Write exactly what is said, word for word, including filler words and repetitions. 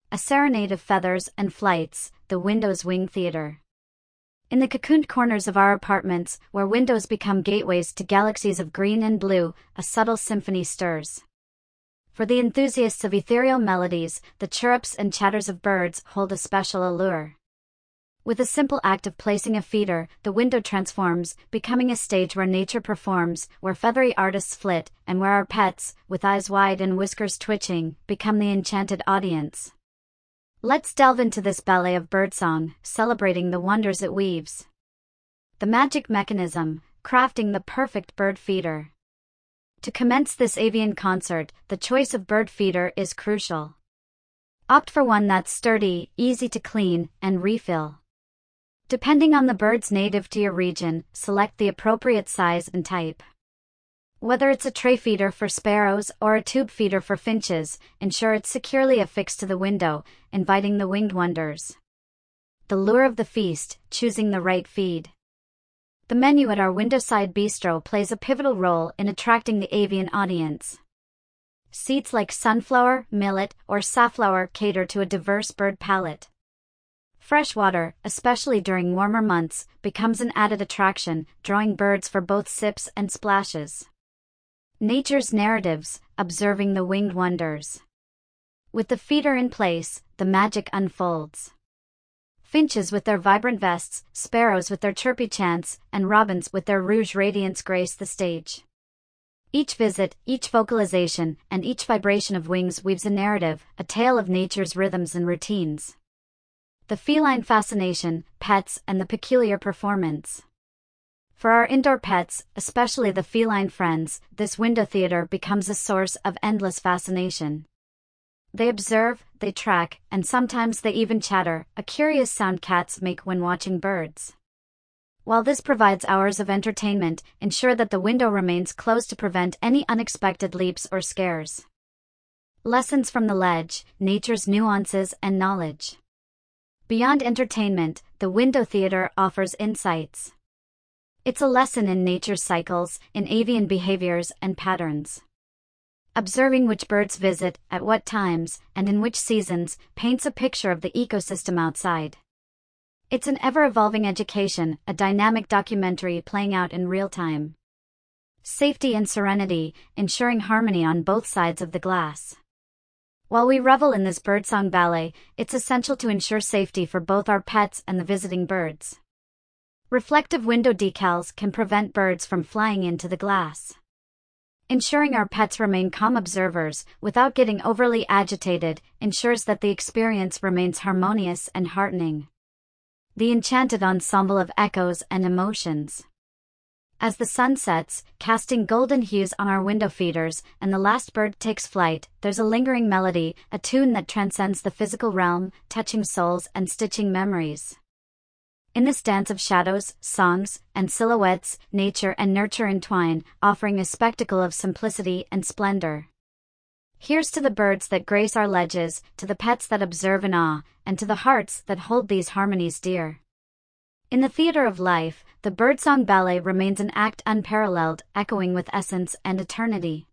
A serenade of feathers and flights, the window's wing theater. In the cocooned corners of our apartments, where windows become gateways to galaxies of green and blue, a subtle symphony stirs. For the enthusiasts of ethereal melodies, the chirrups and chatters of birds hold a special allure. With a simple act of placing a feeder, the window transforms, becoming a stage where nature performs, where feathery artists flit, and where our pets, with eyes wide and whiskers twitching, become the enchanted audience. Let's delve into this ballet of birdsong, celebrating the wonders it weaves. The magic mechanism, crafting the perfect bird feeder. To commence this avian concert, the choice of bird feeder is crucial. Opt for one that's sturdy, easy to clean, and refill. Depending on the birds native to your region, select the appropriate size and type. Whether it's a tray feeder for sparrows or a tube feeder for finches, ensure it's securely affixed to the window, inviting the winged wonders. The lure of the feast, choosing the right feed. The menu at our Windowside Bistro plays a pivotal role in attracting the avian audience. Seats like sunflower, millet, or safflower cater to a diverse bird palette. Fresh water, especially during warmer months, becomes an added attraction, drawing birds for both sips and splashes. Nature's narratives, observing the winged wonders. With the feeder in place, the magic unfolds. Finches with their vibrant vests, sparrows with their chirpy chants, and robins with their rouge radiance grace the stage. Each visit, each vocalization, and each vibration of wings weaves a narrative, a tale of nature's rhythms and routines. The feline fascination, pets, and the peculiar performance. For our indoor pets, especially the feline friends, this window theater becomes a source of endless fascination. They observe, they track, and sometimes they even chatter, a curious sound cats make when watching birds. While this provides hours of entertainment, ensure that the window remains closed to prevent any unexpected leaps or scares. Lessons from the ledge, nature's nuances and knowledge. Beyond entertainment, the window theater offers insights. It's a lesson in nature's cycles, in avian behaviors and patterns. Observing which birds visit, at what times, and in which seasons, paints a picture of the ecosystem outside. It's an ever-evolving education, a dynamic documentary playing out in real time. Safety and serenity, ensuring harmony on both sides of the glass. While we revel in this birdsong ballet, it's essential to ensure safety for both our pets and the visiting birds. Reflective window decals can prevent birds from flying into the glass. Ensuring our pets remain calm observers, without getting overly agitated, ensures that the experience remains harmonious and heartening. The enchanted ensemble of echoes and emotions. As the sun sets, casting golden hues on our window feeders, and the last bird takes flight, there's a lingering melody, a tune that transcends the physical realm, touching souls and stitching memories. In this dance of shadows, songs, and silhouettes, nature and nurture entwine, offering a spectacle of simplicity and splendor. Here's to the birds that grace our ledges, to the pets that observe in awe, and to the hearts that hold these harmonies dear. In the theater of life, the birdsong ballet remains an act unparalleled, echoing with essence and eternity.